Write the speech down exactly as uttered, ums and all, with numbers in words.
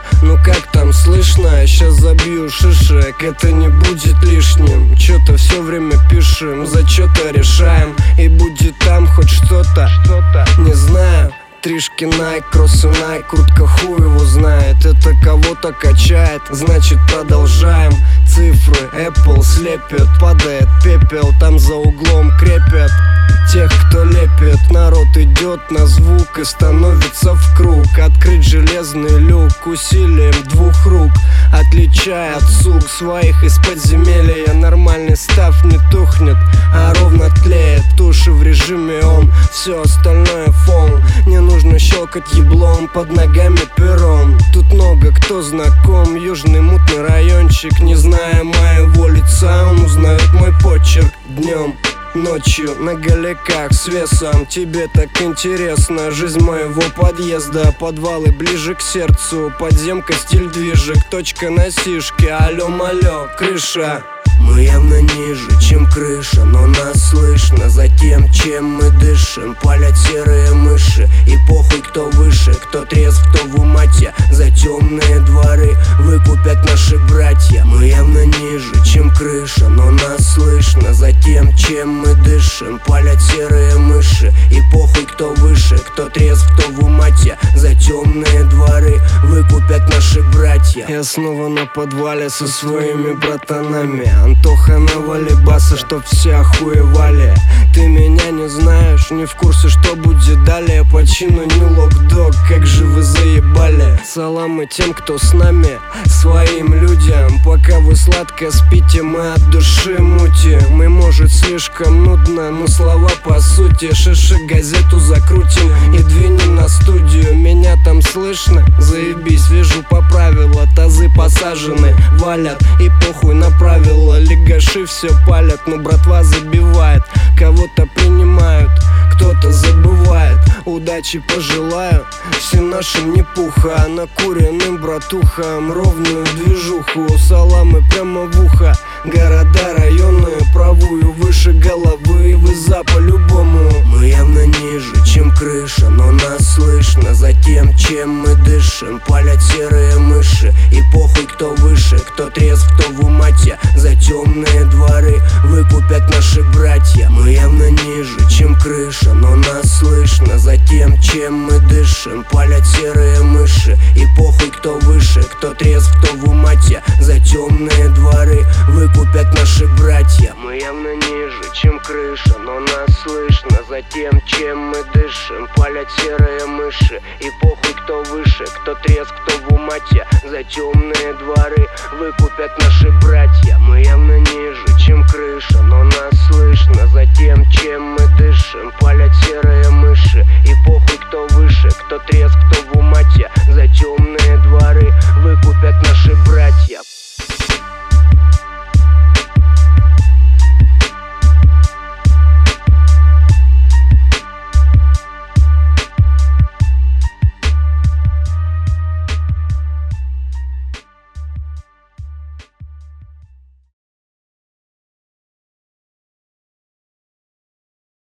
ну как там слышно? Сейчас забью шишек, это не будет лишним. Чё-то все время пишем, зачёты решаем, и будет там хоть что-то, что-то, не знаю. Тришки Nike, кроссы Nike, куртка хуй его знает. Это кого-то качает, значит продолжаем. Цифры Apple слепят, падает пепел, там за углом крепят тех, кто лепит. Народ идет на звук и становится в круг. Открыть железный люк усилием двух рук, отличая от сук своих из подземелья. Нормальный став не тухнет, а ровно тлеет. Туши в режиме он, все остальное фон. Не нужно щелкать еблом, под ногами пером. Тут много кто знаком, южный мутный райончик. Не зная моего лица, он узнает мой почерк. Днем, ночью на галиках с весом. Тебе так интересно, жизнь моего подъезда. Подвалы ближе к сердцу, подземка, стиль движек. Точка на сишке, алё-малё, крыша. Мы явно ниже, чем крыша, но нас слышно за тем, чем мы дышим. Палят серые мыши, и похуй кто выше, кто трезв, кто в умате. За темные дворы выкупят наши братья. Мы явно ниже, чем крыша, но нас слышно за тем, чем мы дышим. Палят серые мыши, и похуй кто выше, кто трезв, кто в умате. За темные дворы выкупят наши братья. Я снова на подвале со своими братанами. Антоха навали баса, чтоб все охуевали. Ты меня не знаешь, не в курсе, что будет далее. По чину не лок-дог, как же вы заебали. Саламы тем, кто с нами, своим людям. Пока вы сладко спите, мы от души мутим. Мы, может, слишком нудно, но слова по сути. Шиши газету закрутим и двинем на студию. Меня там слышно? Заебись, вижу по правилам. Тазы посажены, валят, и похуй на правила. Легаши все палят, но братва забивает. Кого-то принимают, кто-то забывает. Удачи пожелаю всем нашим не пуха, а накуренным братухам ровную движуху. Саламы прямо в ухо, города, районы, правую выше головы. Вы за по-любому. Мы явно ниже, чем крыша, но нас слышно за тем, чем мы дышим. Палят серые мыши, и похуй кто выше, кто трезв, кто в умате. За темные дворы выкупят наши братья. Мы явно ниже, чем крыша, но нас слышно за тем, чем мы дышим. Палят серые мыши, и похуй кто выше, кто трезв, кто в умате. За темные дворы выкупят наши братья. Мы явно ниже, чем крыша, но нас слышно за тем, чем мы дышим. Палят серые мыши, и похуй кто выше, кто трезв, кто в умате. За темные дворы выкупят наши братья. Мы явно ниже, чем крыша, но нас слышно за тем, чем мы дышим. Палят серые мыши, и похуй